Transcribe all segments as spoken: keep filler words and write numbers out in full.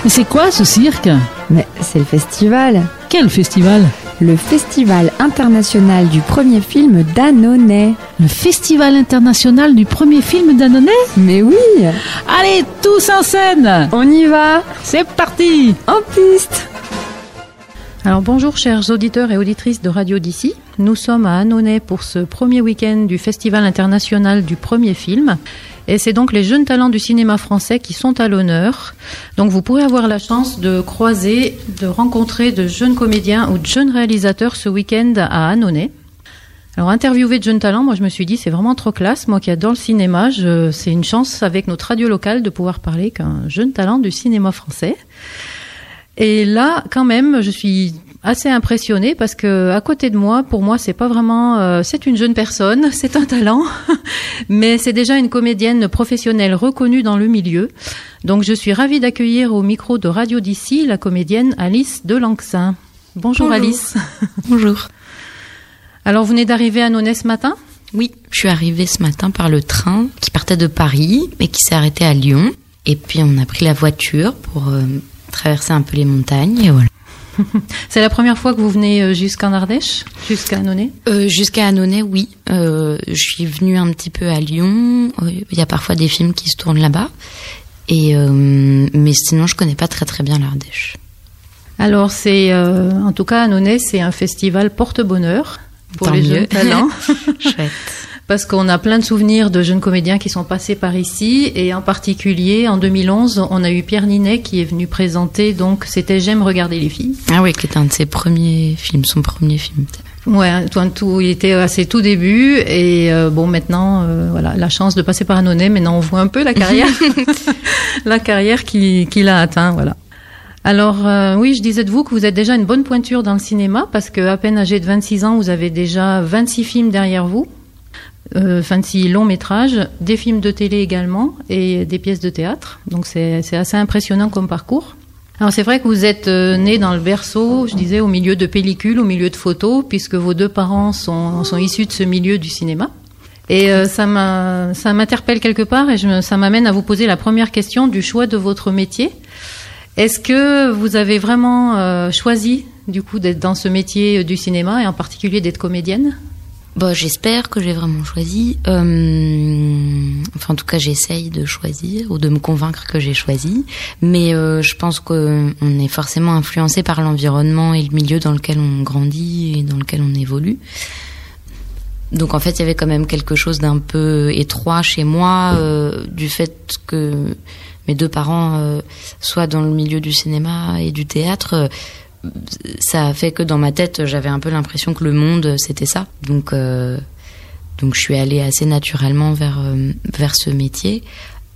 Mais c'est quoi ce cirque? Mais c'est le festival. Quel festival? Le Festival international du premier film d'Annonay. Le Festival international du premier film d'Annonay? Mais oui! Allez, tous en scène! On y va! C'est parti! En piste! Alors bonjour chers auditeurs et auditrices de Radio d'ici. Nous sommes à Annonay pour ce premier week-end du Festival international du premier film. Et c'est donc les jeunes talents du cinéma français qui sont à l'honneur. Donc vous pourrez avoir la chance de croiser, de rencontrer de jeunes comédiens ou de jeunes réalisateurs ce week-end à Annonay. Alors interviewer de jeunes talents, moi je me suis dit c'est vraiment trop classe. Moi qui adore le cinéma, je, c'est une chance avec notre radio locale de pouvoir parler qu'un jeune talent du cinéma français. Et là, quand même, je suis assez impressionnée parce que à côté de moi, pour moi, c'est pas vraiment, euh, c'est une jeune personne, c'est un talent, mais c'est déjà une comédienne professionnelle reconnue dans le milieu. Donc, je suis ravie d'accueillir au micro de Radio d'ici la comédienne Alice Delancsin. Bonjour, Bonjour. Alice. Bonjour. Alors, vous venez d'arriver à Annonay ce matin ? Oui, je suis arrivée ce matin par le train qui partait de Paris et qui s'est arrêté à Lyon. Et puis, on a pris la voiture pour euh, traverser un peu les montagnes et voilà. C'est la première fois que vous venez jusqu'en Ardèche, jusqu'à Annonay ? euh, Jusqu'à Annonay, oui. Euh, je suis venue un petit peu à Lyon. Il y a parfois des films qui se tournent là-bas. Et euh, mais sinon, je connais pas très très bien l'Ardèche. Alors, c'est euh, en tout cas Annonay, c'est un festival porte-bonheur pour Tant les mieux. jeunes talents. Chouette. Parce qu'on a plein de souvenirs de jeunes comédiens qui sont passés par ici, et en particulier en deux mille onze, on a eu Pierre Ninet qui est venu présenter, donc c'était J'aime regarder les filles. Ah oui, qui était un de ses premiers films, son premier film. Ouais, tout, tout, il était à ses tout débuts, et euh, bon maintenant, euh, voilà, la chance de passer par Annonay, maintenant on voit un peu la carrière, la carrière qu'il, qu'il a atteint, voilà. Alors euh, oui, je disais de vous que vous êtes déjà une bonne pointure dans le cinéma, parce que à peine âgé de vingt-six ans, vous avez déjà vingt-six films derrière vous. Euh, vingt-six longs métrages, des films de télé également et des pièces de théâtre. Donc c'est, c'est assez impressionnant comme parcours. Alors c'est vrai que vous êtes euh, né dans le berceau, je disais, au milieu de pellicules, au milieu de photos, puisque vos deux parents sont, sont issus de ce milieu du cinéma. Et euh, ça, m'a, ça m'interpelle quelque part et je me, ça m'amène à vous poser la première question du choix de votre métier. Est-ce que vous avez vraiment euh, choisi du coup d'être dans ce métier du cinéma et en particulier d'être comédienne ? Bon, j'espère que j'ai vraiment choisi. Euh, enfin, en tout cas, j'essaye de choisir ou de me convaincre que j'ai choisi. Mais euh, je pense qu'on est forcément influencé par l'environnement et le milieu dans lequel on grandit et dans lequel on évolue. Donc, en fait, il y avait quand même quelque chose d'un peu étroit chez moi euh, du fait que mes deux parents euh, soient dans le milieu du cinéma et du théâtre. Euh, ça a fait que dans ma tête, j'avais un peu l'impression que le monde, c'était ça. Donc, euh, donc je suis allée assez naturellement vers, euh, vers ce métier.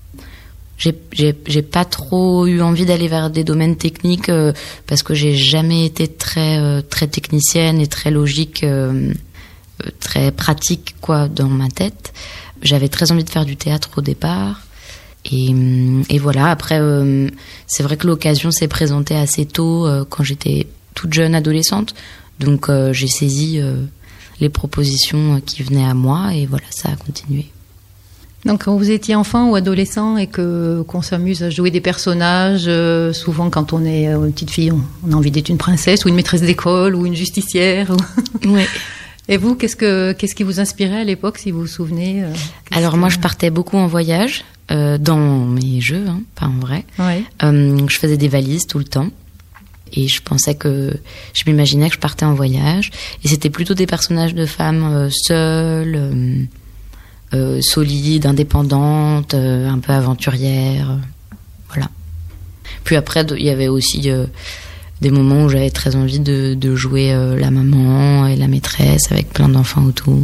J'ai, j'ai, j'ai pas trop eu envie d'aller vers des domaines techniques euh, parce que j'ai jamais été très, euh, très technicienne et très logique, euh, très pratique, quoi, dans ma tête. J'avais très envie de faire du théâtre au départ. Et, et voilà, après, euh, c'est vrai que l'occasion s'est présentée assez tôt, euh, quand j'étais toute jeune adolescente. Donc, euh, j'ai saisi euh, les propositions qui venaient à moi et voilà, ça a continué. Donc, quand vous étiez enfant ou adolescent et que, qu'on s'amuse à jouer des personnages, euh, souvent quand on est euh, une petite fille, on, on a envie d'être une princesse ou une maîtresse d'école ou une justicière. Ou... Oui. Et vous, qu'est-ce, que, qu'est-ce qui vous inspirait à l'époque, si vous vous souvenez euh, Alors, que... moi, je partais beaucoup en voyage. Euh, dans mes jeux, hein, pas en vrai. Ouais. Euh, je faisais des valises tout le temps et je pensais que je m'imaginais que je partais en voyage et c'était plutôt des personnages de femmes euh, seules, euh, euh, solides, indépendantes, euh, un peu aventurières, euh, voilà. Puis après, il y avait aussi euh, des moments où j'avais très envie de, de jouer euh, la maman et la maîtresse avec plein d'enfants autour.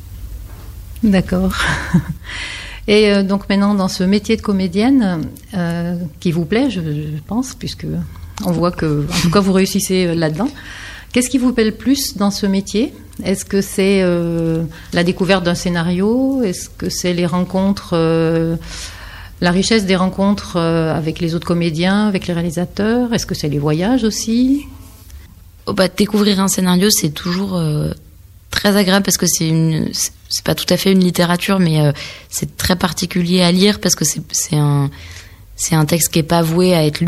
D'accord. Et euh, donc maintenant, dans ce métier de comédienne, euh, qui vous plaît, je, je pense, puisque on voit que, en tout cas, vous réussissez là-dedans. Qu'est-ce qui vous plaît le plus dans ce métier ? Est-ce que c'est euh, la découverte d'un scénario ? Est-ce que c'est les rencontres, euh, la richesse des rencontres euh, avec les autres comédiens, avec les réalisateurs ? Est-ce que c'est les voyages aussi ? Oh bah, découvrir un scénario, c'est toujours euh, très agréable parce que c'est une... C'est... c'est pas tout à fait une littérature, mais euh, c'est très particulier à lire parce que c'est, c'est un, c'est un texte qui est pas voué à être lu.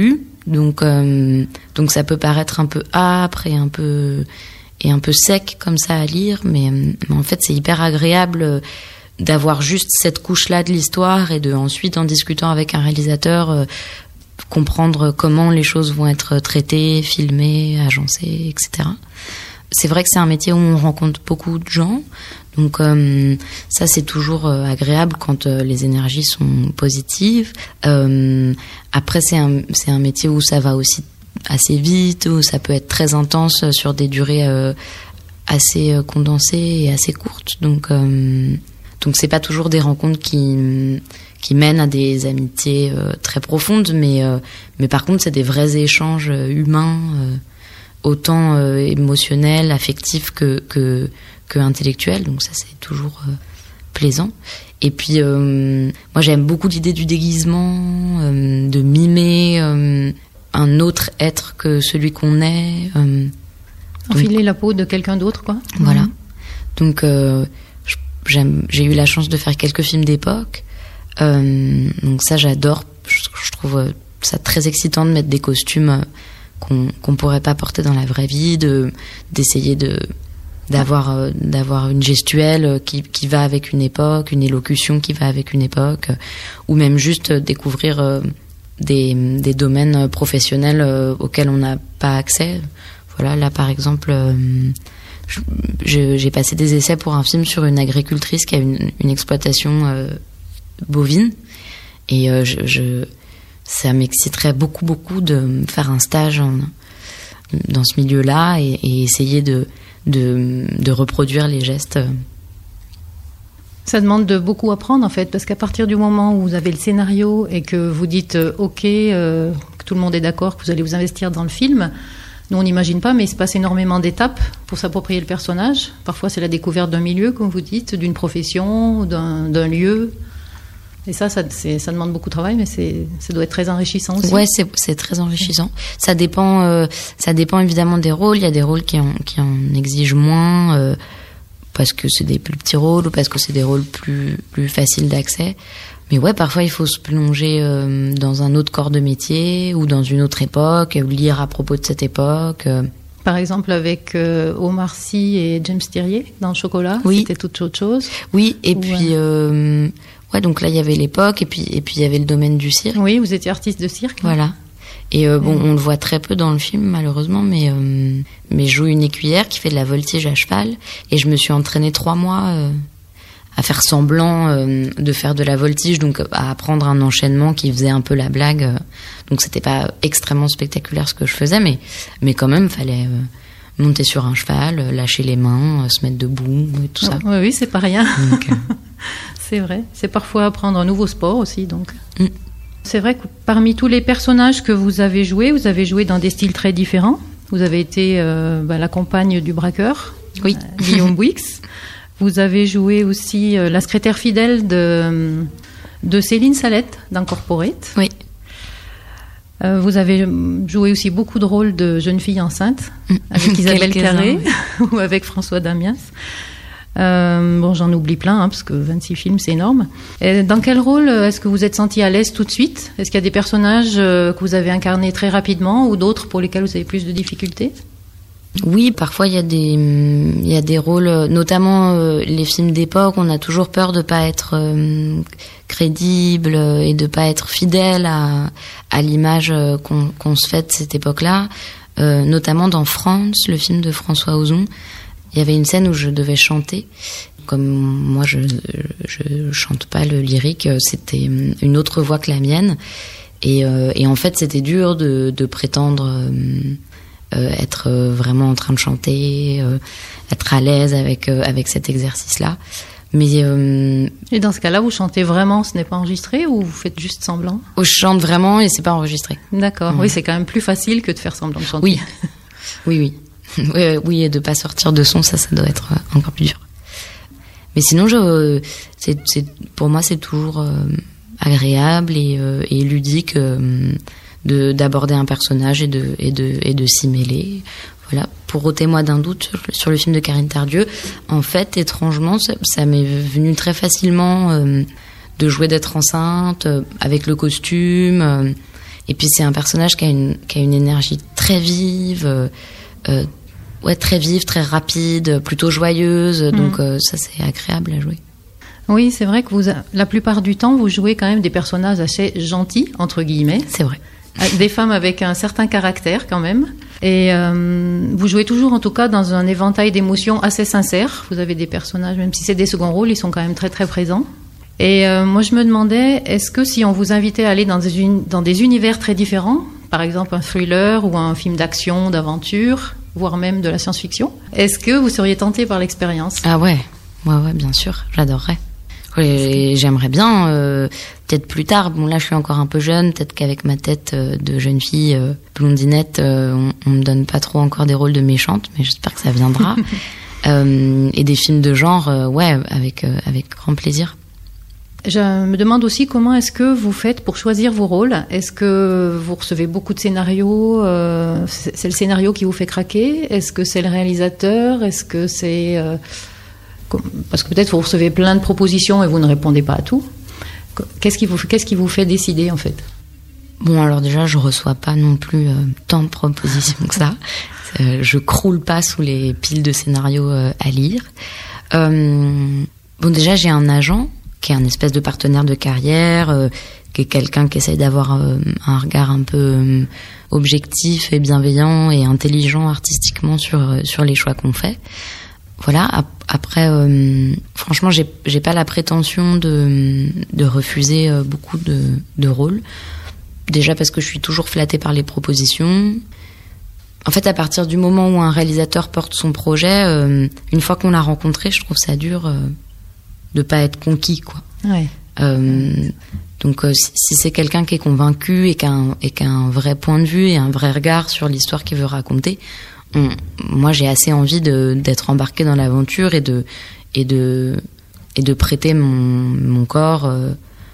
Donc, euh, donc ça peut paraître un peu âpre et un peu et un peu sec comme ça à lire, mais, mais en fait c'est hyper agréable d'avoir juste cette couche-là de l'histoire et de ensuite en discutant avec un réalisateur euh, comprendre comment les choses vont être traitées, filmées, agencées, et cetera. C'est vrai que c'est un métier où on rencontre beaucoup de gens, donc euh, ça c'est toujours euh, agréable quand euh, les énergies sont positives. Euh, après c'est un c'est un métier où ça va aussi assez vite, où ça peut être très intense sur des durées euh, assez euh, condensées et assez courtes. Donc euh, donc c'est pas toujours des rencontres qui qui mènent à des amitiés euh, très profondes, mais euh, mais par contre c'est des vrais échanges humains, euh, autant euh, émotionnels, affectifs que que que intellectuels. Donc ça c'est toujours euh, plaisant. Et puis euh, moi j'aime beaucoup l'idée du déguisement, euh, de mimer euh, un autre être que celui qu'on est. Euh, Enfiler la peau de quelqu'un d'autre, quoi. Voilà. Mmh. Donc euh, j'aime, j'ai eu la chance de faire quelques films d'époque. Euh, donc ça j'adore. Je, je trouve ça très excitant de mettre des costumes qu'on qu'on pourrait pas porter dans la vraie vie, de d'essayer de d'avoir euh, d'avoir une gestuelle qui qui va avec une époque, une élocution qui va avec une époque, ou même juste découvrir euh, des des domaines professionnels euh, auxquels on n'a pas accès. Voilà, là par exemple euh, je, j'ai passé des essais pour un film sur une agricultrice qui a une, une exploitation euh, bovine, et euh, je, je ça m'exciterait beaucoup beaucoup de faire un stage en, dans ce milieu-là et, et essayer de, de de reproduire les gestes. Ça demande de beaucoup apprendre en fait, parce qu'à partir du moment où vous avez le scénario et que vous dites euh, ok, euh, que tout le monde est d'accord, que vous allez vous investir dans le film, nous on n'imagine pas, mais il se passe énormément d'étapes pour s'approprier le personnage. Parfois c'est la découverte d'un milieu, comme vous dites, d'une profession, d'un, d'un lieu. Et ça, ça, c'est, ça demande beaucoup de travail, mais c'est, ça doit être très enrichissant aussi. Ouais, c'est, c'est très enrichissant. Ça dépend, euh, ça dépend évidemment des rôles. Il y a des rôles qui en, qui en exigent moins, euh, parce que c'est des plus petits rôles ou parce que c'est des rôles plus, plus faciles d'accès. Mais ouais, parfois il faut se plonger euh, dans un autre corps de métier ou dans une autre époque, ou lire à propos de cette époque. Euh. Par exemple avec euh, Omar Sy et James Thiriet dans Chocolat, oui. C'était toute autre chose. Oui, et ou puis euh, ouais, donc là il y avait l'époque et puis et puis il y avait le domaine du cirque. Oui, vous étiez artiste de cirque. Voilà. Et euh, bon, mmh. on le voit très peu dans le film malheureusement, mais euh, mais je joue une écuyère qui fait de la voltige à cheval, et je me suis entraînée trois mois euh, à faire semblant euh, de faire de la voltige, donc à apprendre un enchaînement qui faisait un peu la blague. Donc c'était pas extrêmement spectaculaire ce que je faisais, mais mais quand même fallait euh, monter sur un cheval, lâcher les mains, euh, se mettre debout et tout ça. Oui, oui, c'est pas rien. Donc, euh... c'est vrai. C'est parfois apprendre un nouveau sport aussi, donc. Mm. C'est vrai que parmi tous les personnages que vous avez joués, vous avez joué dans des styles très différents. Vous avez été euh, bah, la compagne du braqueur, oui. euh, Guillaume Bouix. Vous avez joué aussi euh, la secrétaire fidèle de, de Céline Salette dans Corporate. Oui. Euh, vous avez joué aussi beaucoup de rôles de jeune fille enceinte, avec Isabelle Carré ou avec François Damiens. Euh, bon, j'en oublie plein, hein, parce que vingt-six films, c'est énorme. Et dans quel rôle est-ce que vous êtes senti à l'aise tout de suite ? Est-ce qu'il y a des personnages euh, que vous avez incarnés très rapidement ou d'autres pour lesquels vous avez plus de difficultés ? Oui, parfois il y a des il y a des rôles, notamment euh, les films d'époque, on a toujours peur de pas être euh, crédible et de pas être fidèle à à l'image qu'on qu'on se fait de cette époque-là. Euh, notamment dans France, le film de François Ozon, il y avait une scène où je devais chanter. Comme moi je je chante pas le lyrique, c'était une autre voix que la mienne, et euh, et en fait c'était dur de de prétendre euh, Euh, être euh, vraiment en train de chanter, euh, être à l'aise avec euh, avec cet exercice-là. Mais euh, et dans ce cas-là, vous chantez vraiment, ce n'est pas enregistré, ou vous faites juste semblant ? Je chante vraiment et c'est pas enregistré. D'accord. Mmh. Oui, c'est quand même plus facile que de faire semblant de chanter. Oui, oui, oui, oui, oui, et de pas sortir de son, ça, ça doit être encore plus dur. Mais sinon, je, c'est, c'est pour moi, c'est toujours euh, agréable et, euh, et ludique. Euh, de d'aborder un personnage et de et de et de s'y mêler. Voilà, pour ôter-moi d'un doute sur le film de Karine Tardieu, en fait, étrangement, ça, ça m'est venu très facilement euh, de jouer d'être enceinte euh, avec le costume, euh, Et puis c'est un personnage qui a une, qui a une énergie très vive, euh, euh, ouais, très vive, très rapide, plutôt joyeuse. Mmh. Donc euh, ça, c'est agréable à jouer. Oui, c'est vrai que vous, la plupart du temps, vous jouez quand même des personnages assez gentils, entre guillemets. C'est vrai. Des femmes avec un certain caractère quand même. Et euh, vous jouez toujours en tout cas dans un éventail d'émotions assez sincères. Vous avez des personnages, même si c'est des seconds rôles, ils sont quand même très très présents. Et euh, moi je me demandais, est-ce que si on vous invitait à aller dans des, uni- dans des univers très différents, par exemple un thriller ou un film d'action, d'aventure, voire même de la science-fiction, est-ce que vous seriez tenté par l'expérience ? Ah ouais, ouais, ouais, bien sûr, j'adorerais. Et j'aimerais bien, euh, peut-être plus tard, bon là je suis encore un peu jeune, peut-être qu'avec ma tête euh, de jeune fille euh, blondinette, euh, on, on me donne pas trop encore des rôles de méchante, mais j'espère que ça viendra. euh, et des films de genre, euh, ouais, avec, euh, avec grand plaisir. Je me demande aussi comment est-ce que vous faites pour choisir vos rôles. Est-ce que vous recevez beaucoup de scénarios, euh, c'est le scénario qui vous fait craquer ? Est-ce que c'est le réalisateur ? Est-ce que c'est... Euh, parce que peut-être vous recevez plein de propositions et vous ne répondez pas à tout. Qu'est-ce qui vous, qu'est-ce qui vous fait décider en fait ? Bon, alors déjà, je reçois pas non plus euh, tant de propositions que ça. Euh, je croule pas sous les piles de scénarios euh, à lire. Euh, bon, déjà, j'ai un agent qui est un espèce de partenaire de carrière, euh, qui est quelqu'un qui essaye d'avoir euh, un regard un peu euh, objectif et bienveillant et intelligent artistiquement sur euh, sur les choix qu'on fait. Voilà. Après, euh, franchement, j'ai j'ai pas la prétention de de refuser euh, beaucoup de de rôles. Déjà parce que je suis toujours flattée par les propositions. En fait, à partir du moment où un réalisateur porte son projet, euh, une fois qu'on l'a rencontré, je trouve ça dur euh, de pas être conquis, quoi. Ouais. Euh, donc, euh, si, si c'est quelqu'un qui est convaincu et qui a un, et qui a un vrai point de vue et un vrai regard sur l'histoire qu'il veut raconter, on, moi, j'ai assez envie de d'être embarquée dans l'aventure et de et de et de prêter mon mon corps euh,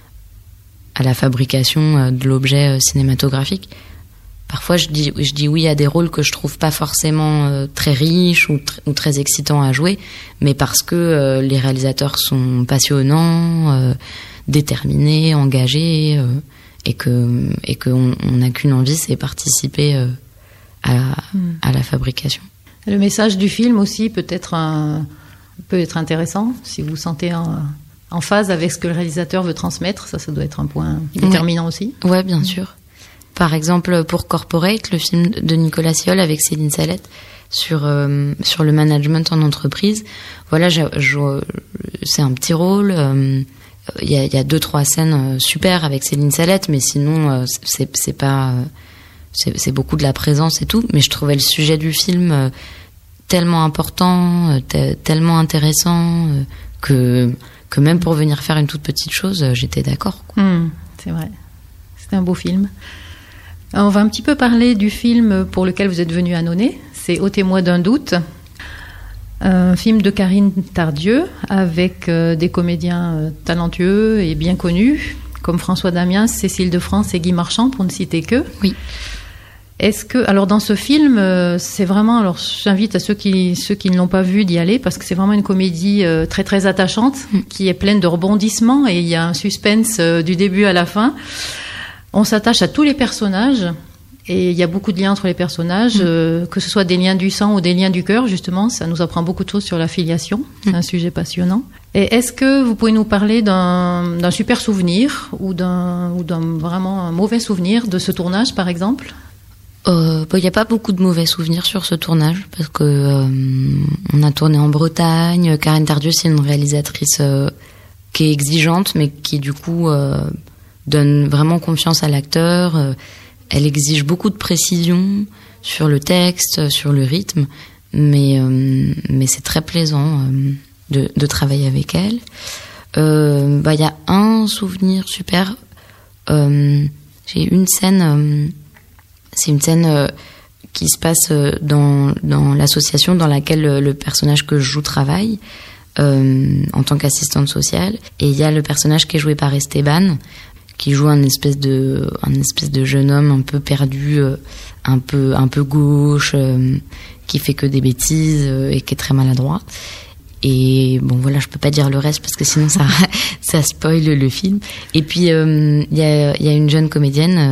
à la fabrication de l'objet cinématographique. Parfois, je dis, je dis oui à des rôles que je trouve pas forcément euh, très riches ou, tr- ou très excitants à jouer, mais parce que euh, les réalisateurs sont passionnants, euh, déterminés, engagés, euh, et que et qu'on on n'a qu'une envie, c'est participer euh, à, mmh. à la fabrication. Le message du film aussi peut être un, peut être intéressant si vous vous sentez en, en phase avec ce que le réalisateur veut transmettre. Ça, ça doit être un point déterminant ouais. aussi. Ouais, bien mmh. sûr. Par exemple, pour Corporate, le film de Nicolas Sciol avec Céline Salette sur euh, sur le management en entreprise. Voilà, je, je, c'est un petit rôle. Il euh, y a il y a deux trois scènes super avec Céline Salette, mais sinon euh, c'est c'est pas euh, c'est c'est beaucoup de la présence et tout. Mais je trouvais le sujet du film euh, tellement important, euh, t- tellement intéressant euh, que que même pour venir faire une toute petite chose, euh, j'étais d'accord, quoi. Mmh, c'est vrai. C'était un beau film. On va un petit peu parler du film pour lequel vous êtes venu à Annonay. C'est Ôtez-moi d'un doute, un film de Karine Tardieu avec euh, des comédiens euh, talentueux et bien connus comme François Damiens, Cécile de France et Guy Marchand, pour ne citer que. Oui. Est-ce que, alors dans ce film, euh, c'est vraiment, alors j'invite à ceux qui ceux qui ne l'ont pas vu d'y aller parce que c'est vraiment une comédie euh, très très attachante mmh. qui est pleine de rebondissements et il y a un suspense euh, du début à la fin. On s'attache à tous les personnages et il y a beaucoup de liens entre les personnages, mmh. euh, que ce soit des liens du sang ou des liens du cœur, justement, ça nous apprend beaucoup de choses sur la filiation. Mmh. C'est un sujet passionnant. Et est-ce que vous pouvez nous parler d'un, d'un super souvenir ou d'un, ou d'un vraiment un mauvais souvenir de ce tournage, par exemple ? Euh, bah, y a pas beaucoup de mauvais souvenirs sur ce tournage parce que euh, on a tourné en Bretagne. Karine Tardieu, c'est une réalisatrice euh, qui est exigeante, mais qui du coup euh, donne vraiment confiance à l'acteur. Euh, elle exige beaucoup de précision sur le texte, sur le rythme, mais euh, mais c'est très plaisant euh, de, de travailler avec elle. Euh, bah, y a un souvenir super. Euh, j'ai une scène. Euh, c'est une scène euh, qui se passe euh, dans dans l'association dans laquelle le, le personnage que je joue travaille euh, en tant qu'assistante sociale, et il y a le personnage qui est joué par Esteban, qui joue un espèce de un espèce de jeune homme un peu perdu, euh, un peu un peu gauche, euh, qui fait que des bêtises euh, et qui est très maladroit. Et bon, voilà, je peux pas dire le reste parce que sinon ça ça spoil le film. Et puis il euh, y a il y a une jeune comédienne euh,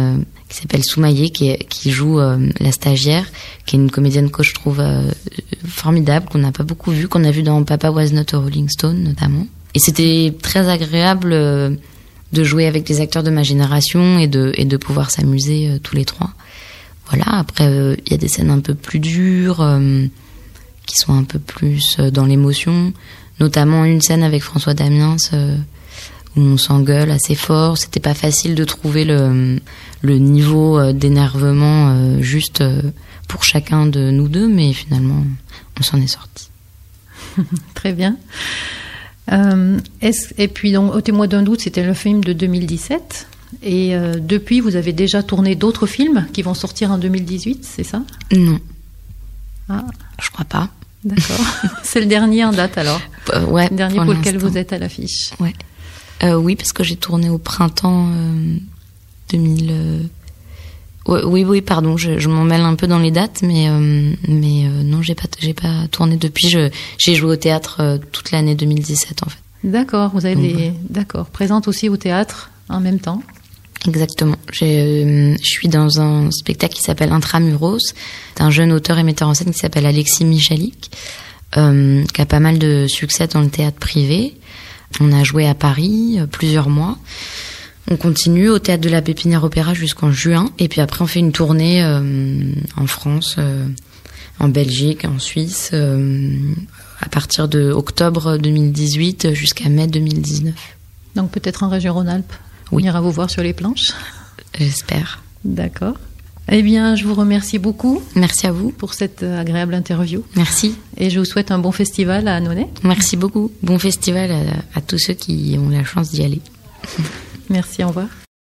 qui s'appelle Soumaïe, qui, qui joue euh, la stagiaire, qui est une comédienne que je trouve euh, formidable, qu'on n'a pas beaucoup vue, qu'on a vue dans Papa Was Not a Rolling Stone notamment. Et c'était très agréable euh, de jouer avec des acteurs de ma génération et de, et de pouvoir s'amuser euh, tous les trois. Voilà, après il euh, y a des scènes un peu plus dures, euh, qui sont un peu plus euh, dans l'émotion, notamment une scène avec François Damiens, euh, où on s'engueule assez fort. C'était pas facile de trouver le, le niveau d'énervement euh, juste pour chacun de nous deux, mais finalement, on s'en est sortis. Très bien. Euh, est-ce, et puis, donc, Au témoin d'un doute, c'était le film de deux mille dix-sept. Et euh, depuis, vous avez déjà tourné d'autres films qui vont sortir en deux mille dix-huit, c'est ça ? Non. Ah. Je crois pas. D'accord. C'est le dernier en date, alors ? euh, Ouais. Le dernier pour, pour lequel l'instant. Vous êtes à l'affiche. Ouais. Euh, oui, parce que j'ai tourné au printemps euh, deux mille... Euh... Ouais, oui, oui, pardon, je, je m'en mêle un peu dans les dates, mais, euh, mais euh, non, j'ai pas, j'ai pas tourné depuis. Je, j'ai joué au théâtre euh, toute l'année deux mille dix-sept, en fait. D'accord, vous avez Donc, des... ouais. D'accord, présente aussi au théâtre en même temps. Exactement. J'ai, euh, je suis dans un spectacle qui s'appelle Intramuros, d'un jeune auteur et metteur en scène qui s'appelle Alexis Michalik, euh, qui a pas mal de succès dans le théâtre privé. On a joué à Paris euh, plusieurs mois. On continue au Théâtre de la Pépinière Opéra jusqu'en juin. Et puis après, on fait une tournée euh, en France, euh, en Belgique, en Suisse, euh, à partir de octobre deux mille dix-huit jusqu'à mai deux mille dix-neuf. Donc peut-être en région Rhône-Alpes. Oui. On ira vous voir sur les planches. J'espère. D'accord. Eh bien, je vous remercie beaucoup. Merci à vous. Pour cette agréable interview. Merci. Et je vous souhaite un bon festival à Annonay. Merci beaucoup. Bon festival à, à tous ceux qui ont la chance d'y aller. Merci, au revoir.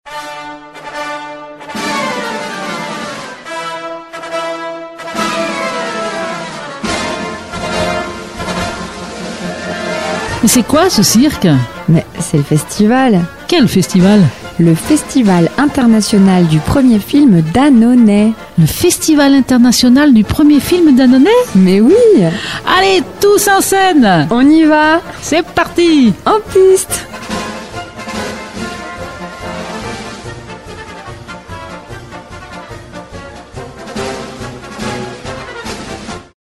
Mais c'est quoi ce cirque ? Mais c'est le festival. Quel festival ? Le Festival international du premier film d'Annonay. Le Festival international du premier film d'Annonay ? Mais oui. Allez, tous en scène ! On y va. C'est parti ! En piste.